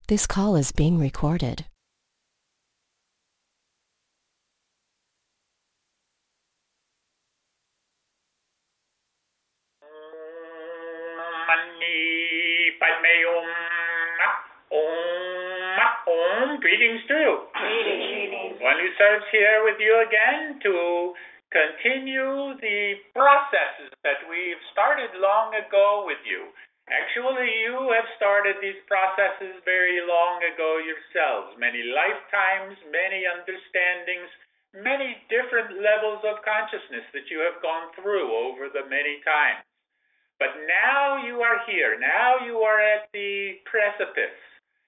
This call is being recorded. Mani Padme Om. Om. Greetings to you. Greetings. One who serves here with you again to continue the processes that we've started long ago with you. Actually, you have started these processes very long ago yourselves. Many lifetimes, many understandings, many different levels of consciousness that you have gone through over the many times. But now you are here. Now you are at the precipice.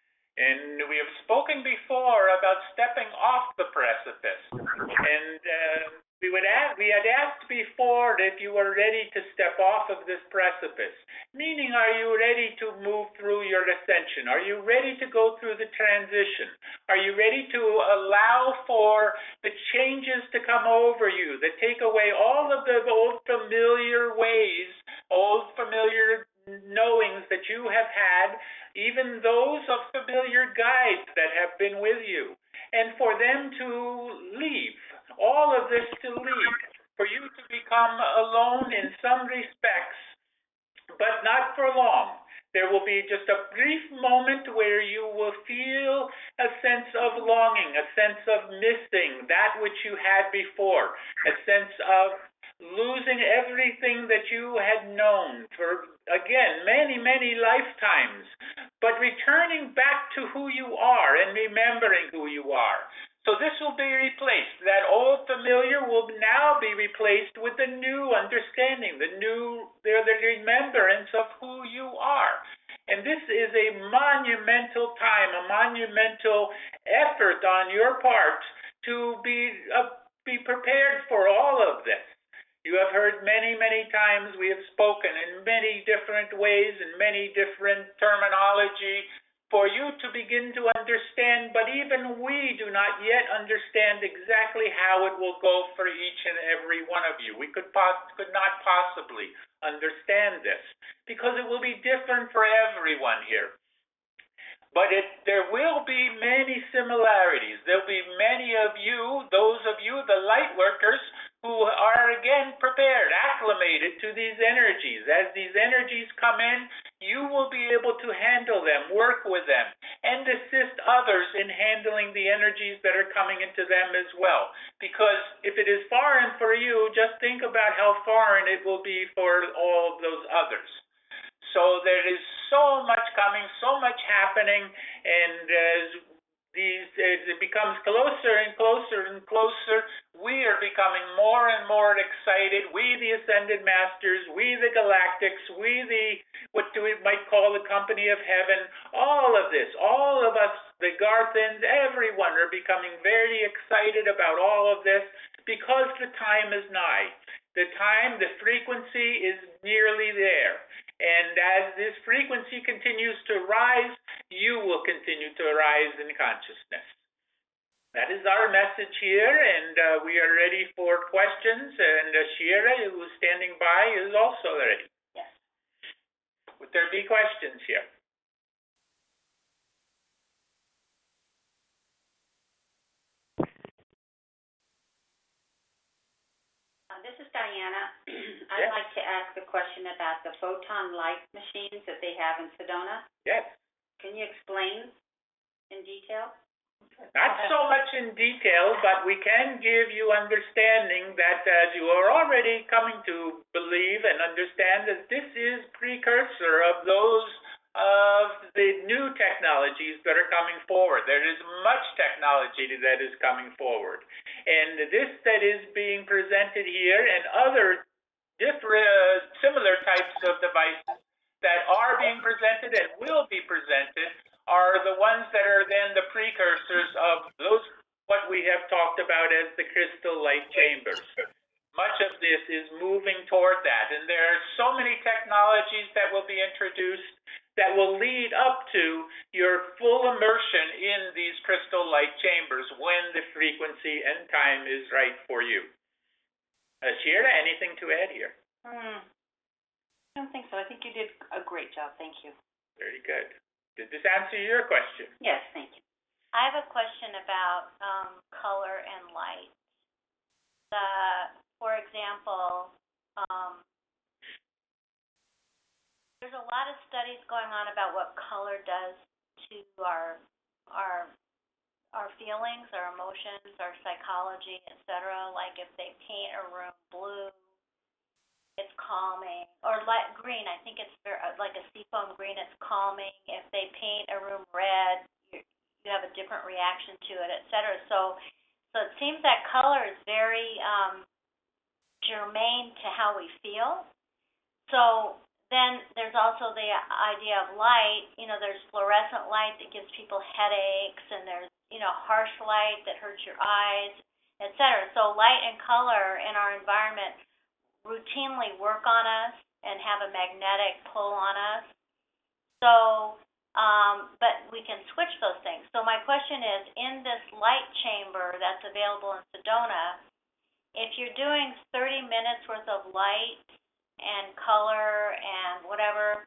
And we have spoken before about stepping off the precipice. And we had asked before if you were ready to step off of this precipice. Meaning, are you ready to move through your ascension? Are you ready to go through the transition? Are you ready to allow for the changes to come over you that take away all of the old familiar ways, old familiar knowings that you have had, even those of familiar guides that have been with you, and for them to leave, all of this to leave, for you to become alone in some respects, but not for long. There will be just a brief moment where you will feel a sense of longing, a sense of missing that which you had before, a sense of losing everything that you had known for, again, many, many lifetimes, but returning back to who you are and remembering who you are. So this will be replaced. That old familiar will now be replaced with the new understanding, the remembrance of who you are. And this is a monumental time, a monumental effort on your part to be prepared for all of this. You have heard many, many times we have spoken in many different ways and many different terminology for you to begin to understand, but even we do not yet understand exactly how it will go for each and every one of you. We could not possibly understand this because it will be different for everyone here. But there will be many similarities. There will be many of you, those of you, the light workers, who are again prepared, acclimated to these energies. As these energies come in, you will be able to handle them, work with them, and assist others in handling the energies that are coming into them as well. Because if it is foreign for you, just think about how foreign it will be for all of those others. So there is so much coming, so much happening, and as it becomes closer and closer and closer, we are becoming more and more excited. We, the Ascended Masters, we, the Galactics, we, what we might call the Company of Heaven, all of this, all of us, the Garthans, everyone are becoming very excited about all of this because the time is nigh. The time, the frequency is nearly there. And as this frequency continues to rise, you will continue to rise in consciousness. That is our message here, and we are ready for questions. And Shira, who is standing by, is also ready. Yes. Would there be questions here? This is Diana. I'd like to ask a question about the photon light machines that they have in Sedona. Yes. Can you explain in detail? Not so much in detail, but we can give you understanding that as you are already coming to believe and understand that this is precursor of those of the new technologies that are coming forward. There is much technology that is coming forward. And this that is being presented here and other different similar types of devices that are being presented and will be presented are the ones that are then the precursors of those what we have talked about as the crystal light chambers. Much of this is moving toward that, and there are so many technologies that will be introduced that will lead up to your full immersion in these crystal light chambers when the frequency and time is right for you. Shira, anything to add here? I don't think so. I think you did a great job. Thank you. Very good. Did this answer your question? Yes, thank you. I have a question about color and light. For example, there's a lot of studies going on about what color does to our feelings, our emotions, our psychology, etc. Like if they paint a room blue, it's calming, or light green. I think it's like a seafoam green. It's calming. If they paint a room red, you have a different reaction to it, etc. So it seems that color is very germane to how we feel. So then there's also the idea of light. There's fluorescent light that gives people headaches, and there's harsh light that hurts your eyes, etc. So light and color in our environment routinely work on us and have a magnetic pull on us. So, but we can switch those things. So my question is, in this light chamber that's available in Sedona, if you're doing 30 minutes worth of light and color and whatever,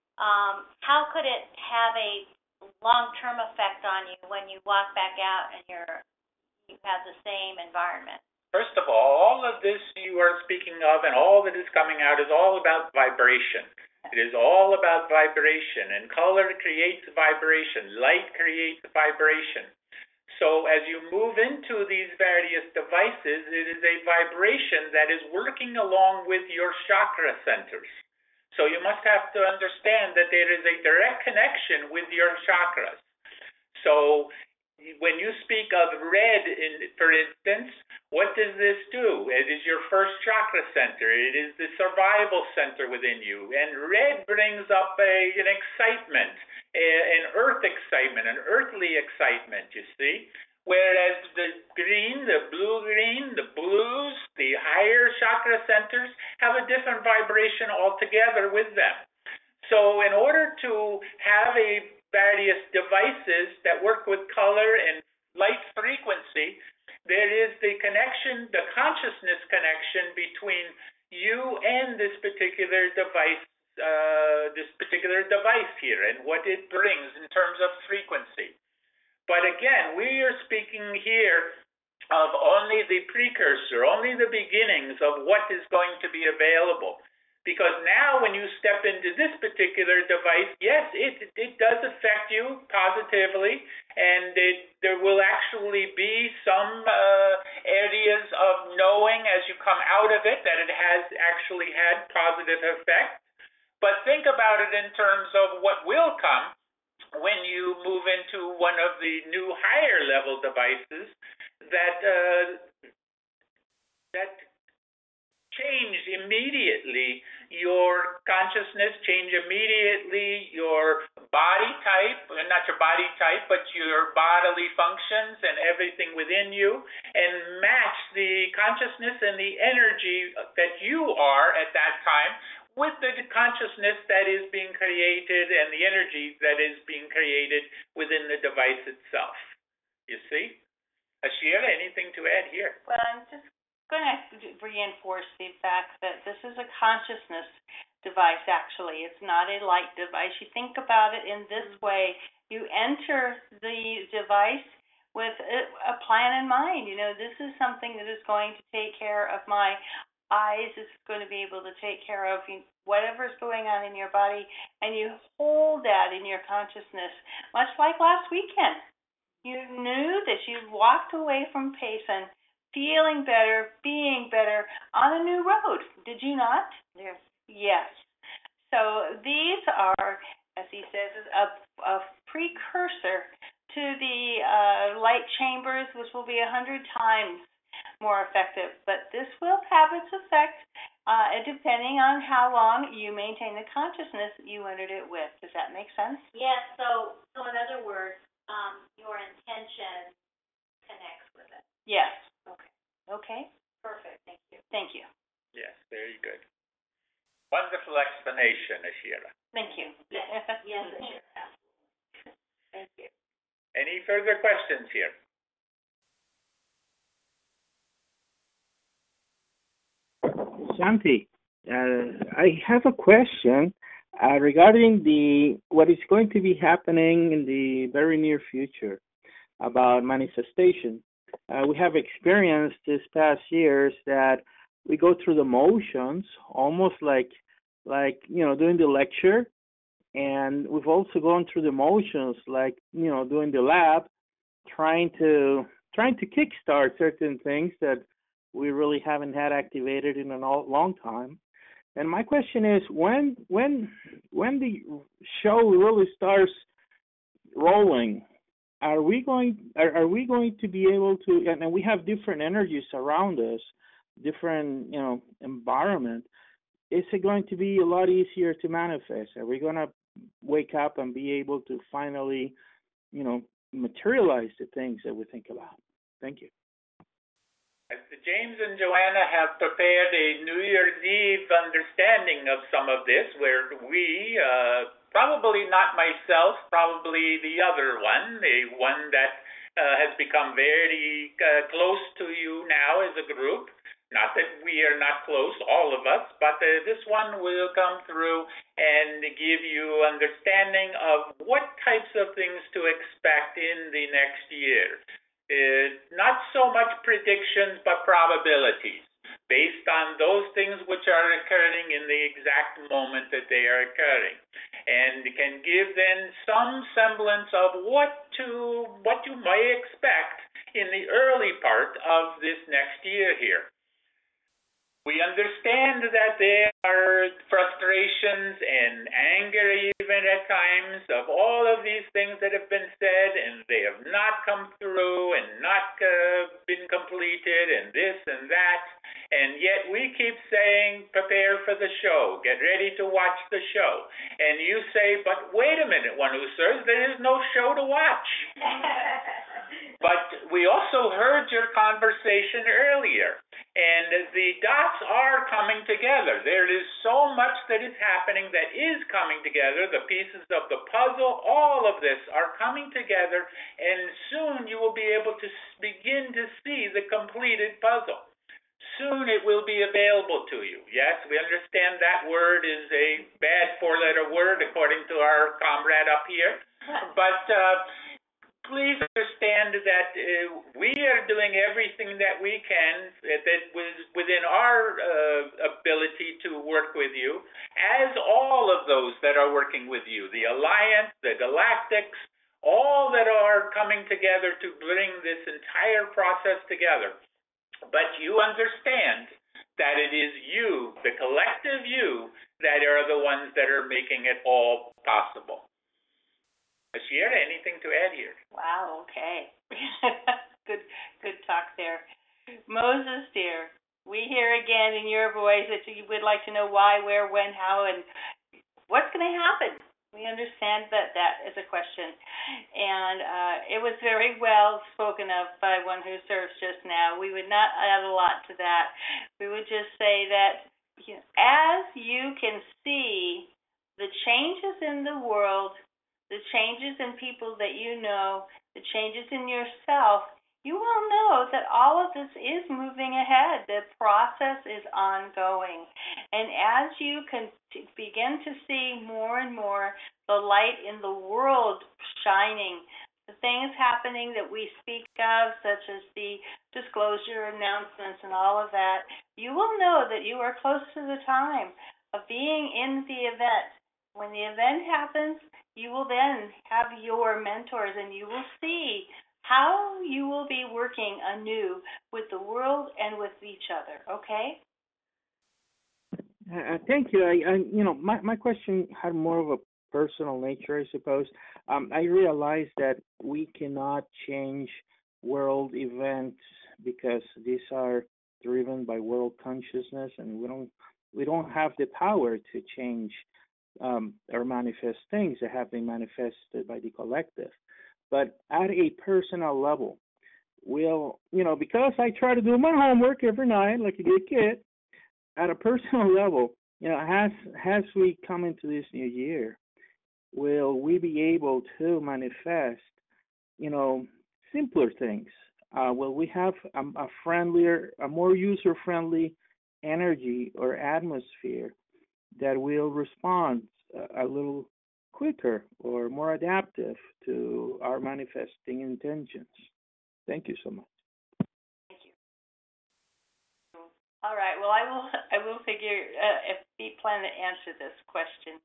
how could it have a long-term effect on you when you walk back out and you have the same environment? First of all of this you are speaking of and all that is coming out is all about vibration. It is all about vibration, and color creates vibration. Light creates vibration. So as you move into these various devices, it is a vibration that is working along with your chakra centers. So you must have to understand that there is a direct connection with your chakras. So when you speak of red, for instance, what does this do? It is your first chakra center. It is the survival center within you. And red brings up an excitement, an earth excitement, an earthly excitement, you see. Whereas the green, the blue-green, the blues, the higher chakra centers have a different vibration altogether with them. So in order to have various devices that work with color and light frequency, there is the connection, the consciousness connection between you and this particular device here and what it brings in terms of frequency. But again, we are speaking here of only the precursor, only the beginnings of what is going to be available. Because now when you step into this particular device, yes, it does affect you positively, and there will actually be some areas of knowing as you come out of it that it has actually had positive effect. But think about it in terms of what will come when you move into one of the new higher level devices that change immediately your consciousness, change immediately your body type, not your body type, but your bodily functions and everything within you, and match the consciousness and the energy that you are at that time with the consciousness that is being created and the energy that is being created within the device itself. You see? Ashira, anything to add here? Well, I'm just going to reinforce the fact that this is a consciousness device, actually. It's not a light device. You think about it in this way. You enter the device with a plan in mind. This is something that is going to take care of my eyes. It's going to be able to take care of whatever's going on in your body, and you hold that in your consciousness, much like last weekend. You knew that you walked away from Payson feeling better, being better, on a new road. Did you not? Yes. Yes. So these are, as he says, a precursor to the light chambers, which will be 100 times more effective. But this will have its effect depending on how long you maintain the consciousness that you entered it with. Does that make sense? Yes. So in other words, your intention connects with it. Yes. Okay. Okay. Perfect. Thank you. Thank you. Yes, very good. Wonderful explanation, Ashira. Thank you. Yes. Yes, sure. Absolutely. Thank you. Any further questions here? Shanti, I have a question. Regarding what is going to be happening in the very near future about manifestation, we have experienced this past years that we go through the motions, almost like doing the lecture, and we've also gone through the motions, like doing the lab, trying to kickstart certain things that we really haven't had activated in a long time. And my question is, when the show really starts rolling, are we going to be able to? And we have different energies around us, different environment. Is it going to be a lot easier to manifest? Are we going to wake up and be able to finally, materialize the things that we think about? Thank you. James and Joanna have prepared a New Year's Eve understanding of some of this, where we, probably not myself, probably the other one, the one that has become very close to you now as a group. Not that we are not close, all of us, but this one will come through and give you understanding of what types of things to expect in the next year. Not so much predictions, but probabilities, based on those things which are occurring in the exact moment that they are occurring, and can give then some semblance of what you may expect in the early part of this next year here. We understand that there are frustrations and anger even at times of all of these things that have been said, and they have not come through and not been completed, and this and that. And yet we keep saying, prepare for the show, get ready to watch the show. And you say, but wait a minute, one who serves, there is no show to watch. But we also heard your conversation earlier, and the dots are coming together. There is so much that is happening that is coming together. The pieces of the puzzle, all of this are coming together, and soon you will be able to begin to see the completed puzzle. Soon it will be available to you. Yes, we understand that word is a bad four-letter word, according to our comrade up here, but please understand that we are doing everything that we can that was within our ability to work with you, as all of those that are working with you, the Alliance, the Galactics, all that are coming together to bring this entire process together. But you understand that it is you, the collective you, that are the ones that are making it all possible. Sierra, anything to add here? Wow, okay. Good talk there. Moses, dear, we hear again in your voice that you would like to know why, where, when, how, and what's going to happen. We understand that is a question. And it was very well spoken of by one who serves just now. We would not add a lot to that. We would just say that as you can see the changes in the world, the changes in people that you know, the changes in yourself, you will know that all of this is moving ahead. The process is ongoing. And as you can begin to see more and more the light in the world shining, the things happening that we speak of, such as the disclosure announcements and all of that, you will know that you are close to the time of being in the event. When the event happens, you will then have your mentors, and you will see how you will be working anew with the world and with each other. Okay? Thank you. My question had more of a personal nature, I suppose. I realize that we cannot change world events because these are driven by world consciousness, and we don't have the power to change or manifest things that have been manifested by the collective. But at a personal level, because I try to do my homework every night like a good kid, at a personal level, as we come into this new year, will we be able to manifest, simpler things? Will we have a friendlier, a more user-friendly energy or atmosphere that will respond a little quicker or more adaptive to our manifesting intentions. Thank you so much. Thank you. All right. Well, I will plan to answer this question.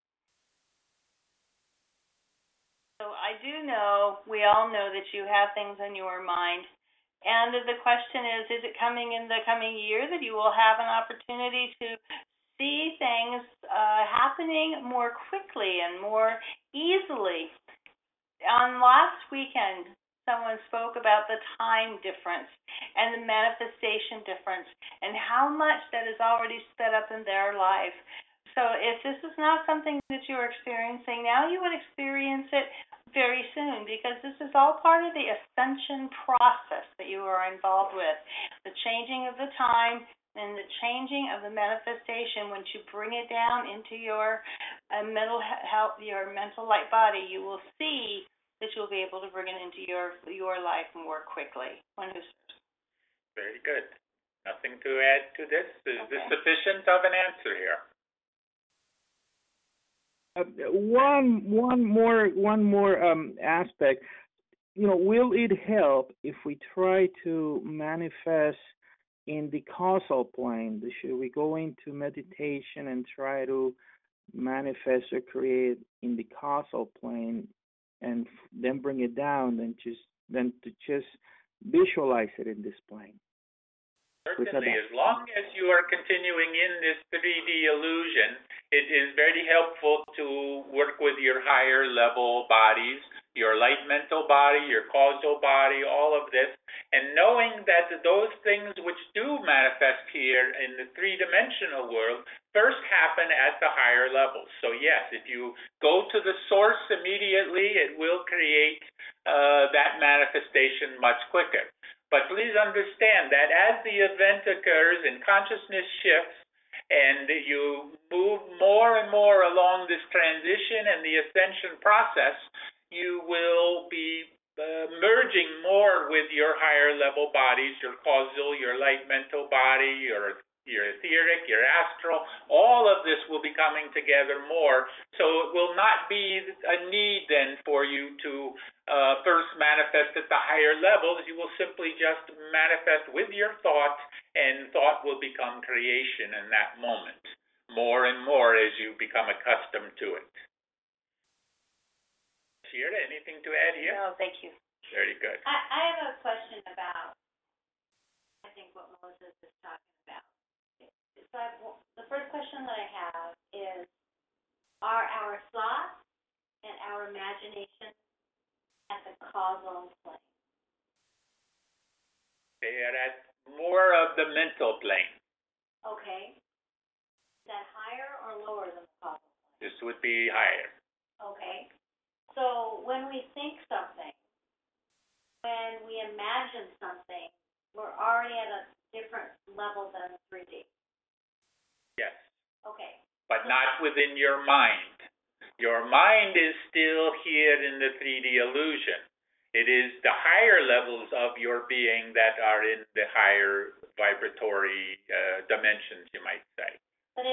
So I do know, we all know that you have things on your mind. And the question is it coming in the coming year that you will have an opportunity to see things happening more quickly and more easily? On last weekend, someone spoke about the time difference and the manifestation difference and how much that is already set up in their life. So if this is not something that you're experiencing now, you would experience it very soon, because this is all part of the ascension process that you are involved with. The changing of the time and the changing of the manifestation. Once you bring it down into your mental health, your mental light body, you will see that you'll be able to bring it into your life more quickly. Very good. Nothing to add to this. Is this sufficient of an answer here? One more aspect. Will it help if we try to manifest in the causal plane? Should we go into meditation and try to manifest or create in the causal plane, and then bring it down, then to just visualize it in this plane? Certainly, as long as you are continuing in this 3D illusion, it is very helpful to work with your higher level bodies, your light mental body, your causal body, all of this, and knowing that those things which do manifest here in the three-dimensional world first happen at the higher levels. So yes, if you go to the source immediately, it will create that manifestation much quicker. But please understand that as the event occurs and consciousness shifts and you move more and more along this transition and the ascension process, you will be merging more with your higher level bodies, your causal, your light mental body, your etheric, your astral. All of this will be coming together more. So it will not be a need then for you to first manifest at the higher levels. You will simply just manifest with your thought, and thought will become creation in that moment, more and more as you become accustomed to it. Shira, anything to add here? No, thank you. Very good. I have a question about, I think, what Moses is talking about. So the first question that I have is, are our thoughts and our imagination at the causal plane? They are at more of the mental plane. Okay. Is that higher or lower than the causal plane? This would be higher. Okay. So when we think something, when we imagine something, we're already at a different level than 3D. Yes. Okay. But not within your mind. Your mind is still here in the 3D illusion. It is the higher levels of your being that are in the higher vibratory dimensions, you might say. But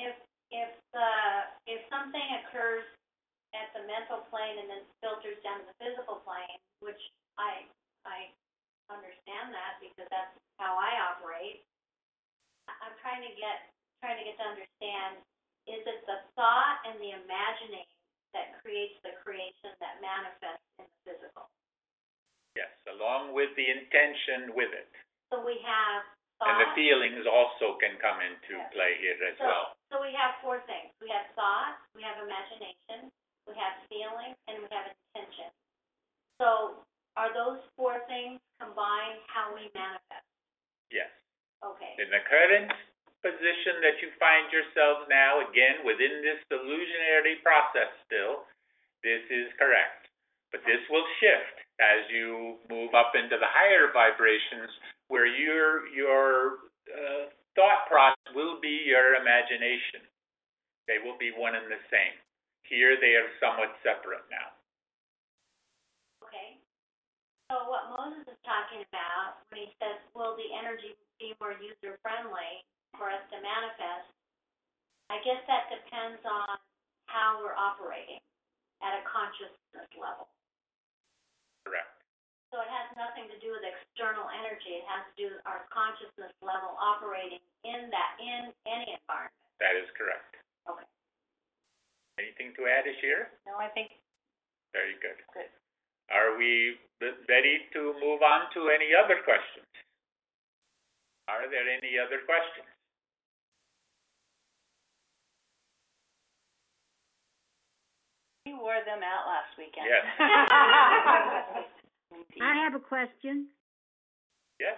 if something occurs at the mental plane and then filters down to the physical plane, which I understand that because that's how I operate, I'm trying to get to understand, is it the thought and the imagining that creates the creation that manifests in the physical? Yes, along with the intention with it. So we have thought. And the feelings also can come into play here as well. So we have four things. We have thought, we have imagination, we have feeling, and we have intention. So are those four things combined how we manifest? Yes. Okay. In the current position that you find yourselves now, again, within this illusionary process still, this is correct. But this will shift as you move up into the higher vibrations where your thought process will be your imagination. They will be one and the same. Here they are somewhat separate now. Okay. So what Moses is talking about when he says, will the energy be more user-friendly for us to manifest, I guess that depends on how we're operating at a consciousness level. Correct. So it has nothing to do with external energy. It has to do with our consciousness level operating in any environment. That is correct. Okay. Anything to add, Ashir? No, I think Very good. good. Are we ready to move on to any other questions? Are there any other questions? We wore them out last weekend. Yes. I have a question. Yes.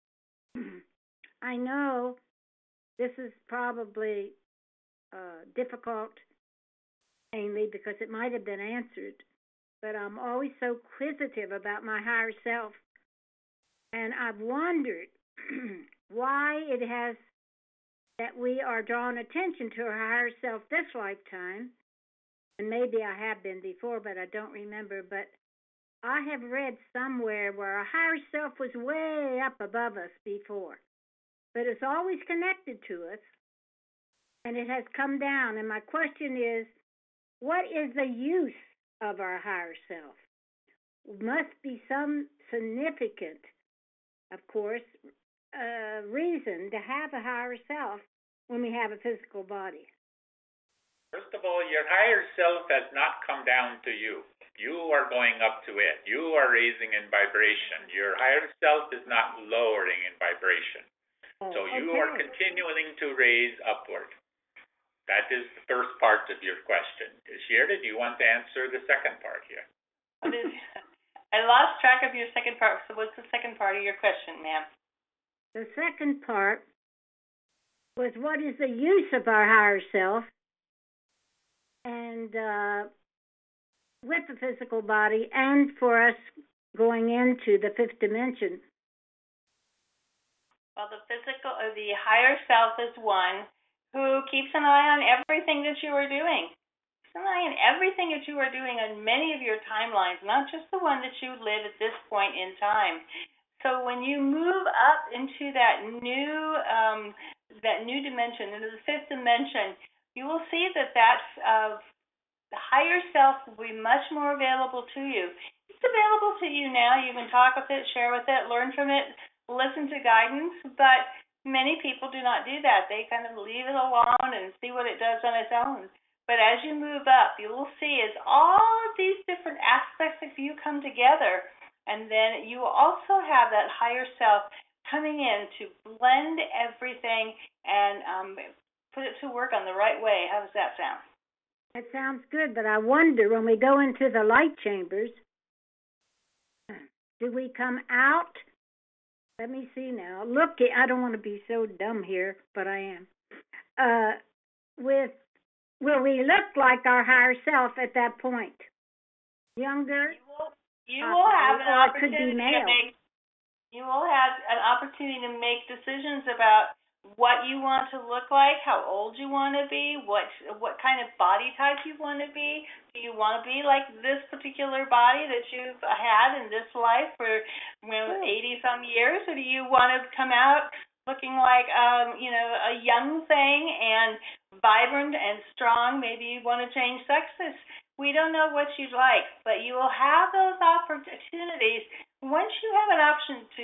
I know this is probably difficult, mainly because it might have been answered, but I'm always so inquisitive about my higher self, and I've wondered why it has that we are drawing attention to our higher self this lifetime, and maybe I have been before, but I don't remember, but I have read somewhere where our higher self was way up above us before, but it's always connected to us, and it has come down. And my question is, what is the use of our higher self? Must be some significant, of course, reason to have a higher self when we have a physical body. First of all, your higher self has not come down to you. You are going up to it. You are raising in vibration. Your higher self is not lowering in vibration. So you are continuing to raise upward. That is the first part of your question. Ashir, do you want to answer the second part here? I lost track of your second part. So what's the second part of your question, ma'am? The second part was, what is the use of our higher self and with the physical body, and for us going into the fifth dimension? Well, the higher self is one who keeps an eye on everything that you are doing. Keeps an eye on everything that you are doing on many of your timelines, not just the one that you live at this point in time. So when you move up into that new dimension, into the fifth dimension, you will see that the higher self will be much more available to you. It's available to you now. You can talk with it, share with it, learn from it, listen to guidance, but many people do not do that. They kind of leave it alone and see what it does on its own. But as you move up, you will see as all of these different aspects of you come together, and then you will also have that higher self coming in to blend everything and put it to work on the right way. How does that sound? That sounds good, but I wonder, when we go into the light chambers, do we come out? Let me see now. Look, I don't want to be so dumb here, but I am. Will we look like our higher self at that point? Younger? You will have an opportunity to make decisions about what you want to look like, how old you want to be, what kind of body type you want to be. Do you want to be like this particular body that you've had in this life for 80-some years, or do you want to come out looking like a young thing and vibrant and strong? Maybe you want to change sexes. We don't know what you'd like, but you will have those opportunities once you have an option to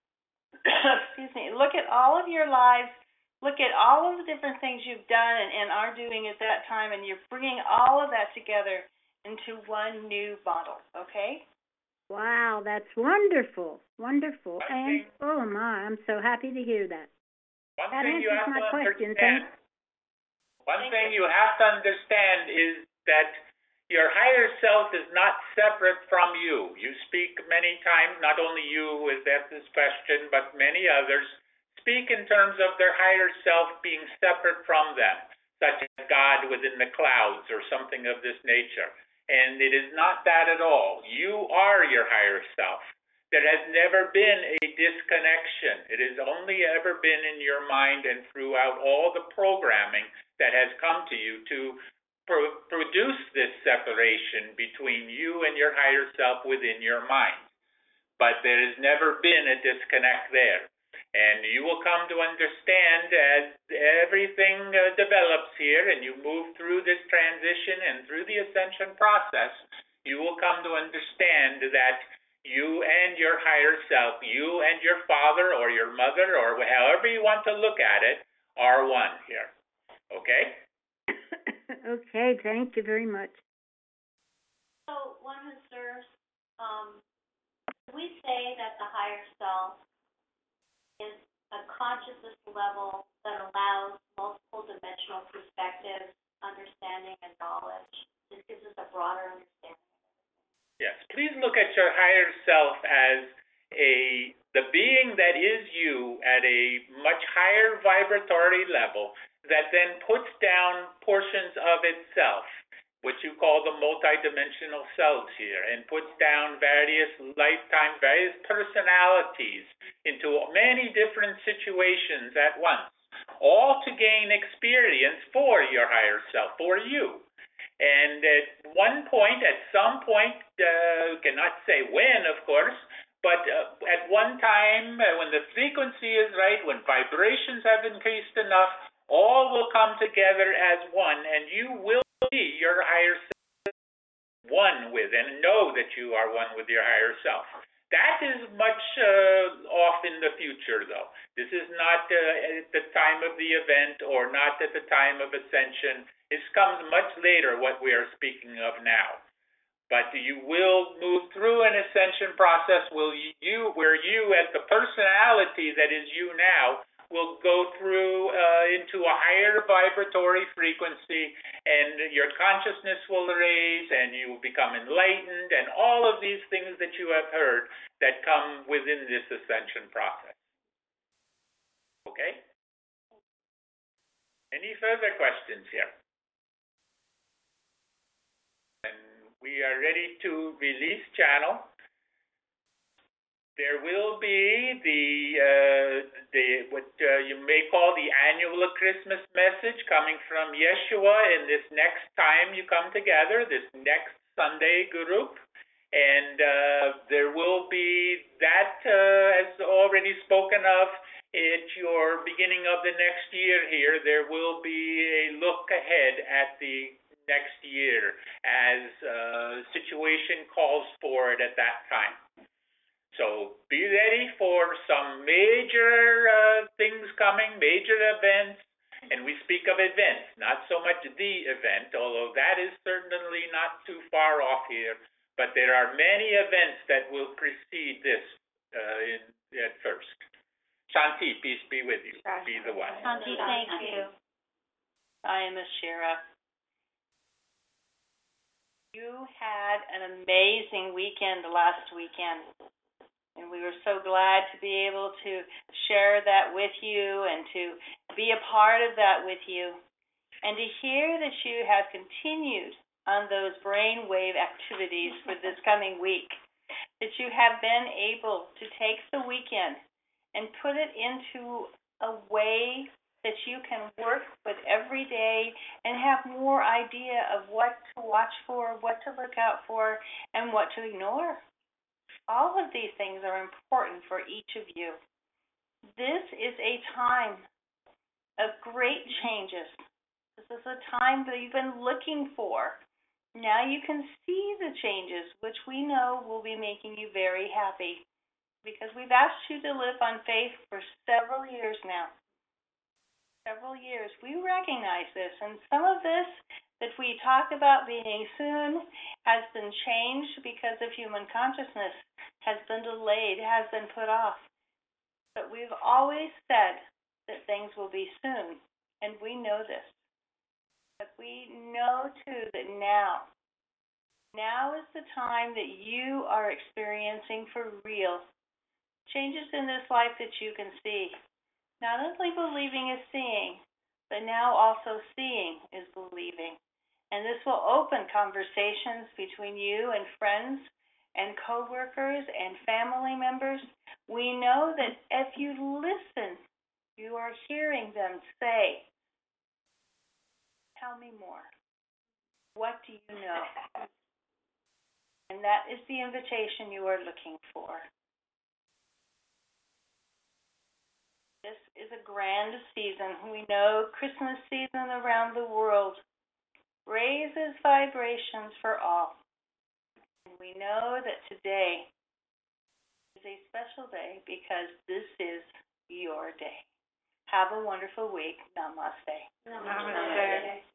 look at all of your lives, look at all of the different things you've done and are doing at that time, and you're bringing all of that together into one new bottle, okay? Wow, that's wonderful, wonderful. And, oh my, I'm so happy to hear that. That answers my question. One thing you have to understand is that your higher self is not separate from you. You speak many times, not only you who has asked this question, but many others speak in terms of their higher self being separate from them, such as God within the clouds or something of this nature. And it is not that at all. You are your higher self. There has never been a disconnection. It has only ever been in your mind and throughout all the programming that has come to you to produce this separation between you and your higher self within your mind. But there has never been a disconnect there. And you will come to understand as everything develops here and you move through this transition and through the ascension process, you will come to understand that you and your higher self, you and your father or your mother or however you want to look at it, are one here. Okay? Okay, thank you very much. So, one who serves, we say that the higher self is a consciousness level that allows multiple dimensional perspectives, understanding, and knowledge. This gives us a broader understanding. Yes, please look at your higher self as the being that is you at a much higher vibratory level that then puts down portions of itself, which you call the multidimensional selves here, and puts down various lifetimes, various personalities into many different situations at once, all to gain experience for your higher self, for you. And at one point, at some point, cannot say when, of course, but at one time, when the frequency is right, when vibrations have increased enough, all will come together as one, and you will be your higher self one with, and know that you are one with your higher self. That is much off in the future, though. This is not at the time of the event or not at the time of ascension. This comes much later, what we are speaking of now. But you will move through an ascension process where you, as the personality that is you now, will go through into a higher vibratory frequency, and your consciousness will raise, and you will become enlightened, and all of these things that you have heard that come within this ascension process. Okay? Any further questions here? And we are ready to release channel. There will be what you may call the annual Christmas message coming from Yeshua in this next time you come together, this next Sunday group. And there will be that, as already spoken of, at your beginning of the next year here, there will be a look ahead at the next year as situation calls for it at that time. So be ready for some major things coming, major events, and we speak of events, not so much the event, although that is certainly not too far off here, but there are many events that will precede this at first. Shanti, peace be with you. Be the one. Shanti, thank you. I am Ashira. You had an amazing weekend last weekend. And we were so glad to be able to share that with you and to be a part of that with you. And to hear that you have continued on those brainwave activities for this coming week, that you have been able to take the weekend and put it into a way that you can work with every day and have more idea of what to watch for, what to look out for, and what to ignore. All of these things are important for each of you. This is a time of great changes. This is a time that you've been looking for. Now you can see the changes, which we know will be making you very happy, because we've asked you to live on faith for several years now. Several years. We recognize this, and some of this that we talk about being soon has been changed because of human consciousness, has been delayed, has been put off. But we've always said that things will be soon, and we know this. But we know, too, that now is the time that you are experiencing for real changes in this life that you can see. Not only believing is seeing, but now also seeing is believing. And this will open conversations between you and friends and coworkers and family members. We know that if you listen, you are hearing them say, "Tell me more. What do you know?" And that is the invitation you are looking for. This is a grand season. We know Christmas season around the world raises vibrations for all. And we know that today is a special day because this is your day. Have a wonderful week. Namaste. Namaste.